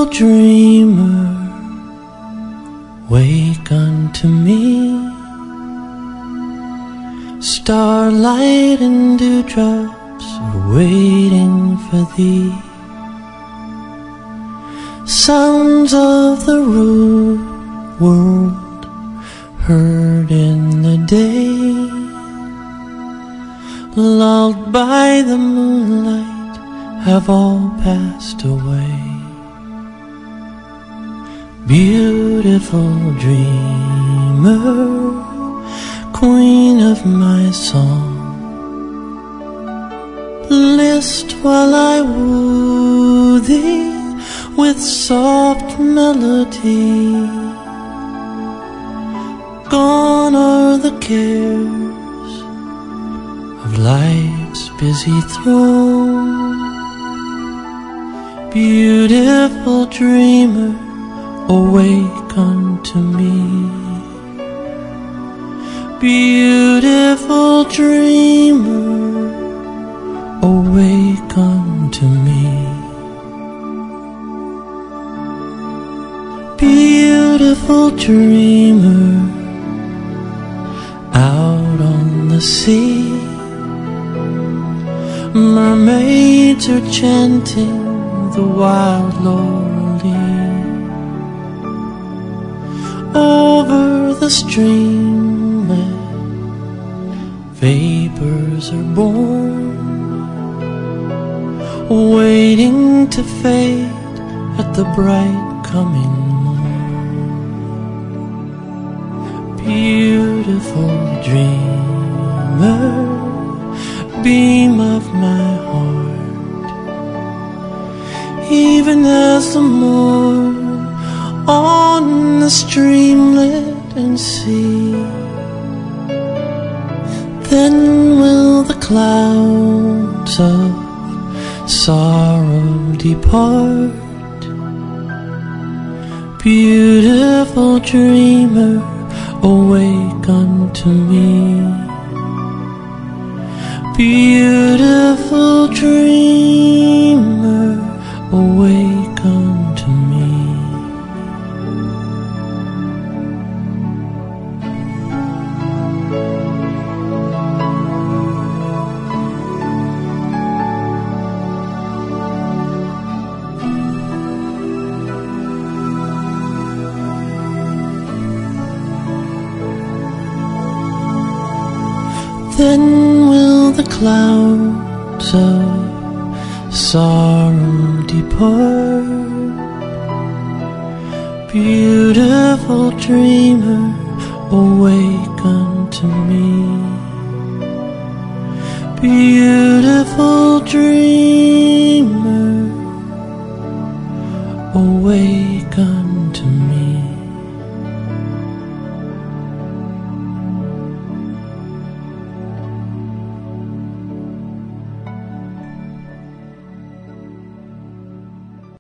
Beautiful dreamer, wake unto me. Starlight and dewdrops are waiting for thee. Sounds of the world heard in the day, lulled by the moonlight, have all passed away. Beautiful dreamer, queen of my song, list while I woo thee with soft melody. Gone are the cares of life's busy throng. Beautiful dreamer, awake unto me. Beautiful dreamer, awake unto me. Beautiful dreamer, out on the sea, mermaids are chanting the wild Lorelei. Over the streamlet, vapors are born, waiting to fade at the bright coming morn. Beautiful dreamer, beam of my heart, even as the morn on the streamlet and sea, then will the clouds of sorrow depart. Beautiful dreamer, awake unto me. Beautiful dreamer, awake unto me. Then will the clouds of sorrow depart. Beautiful dreamer, awake unto me. Beautiful dreamer, awake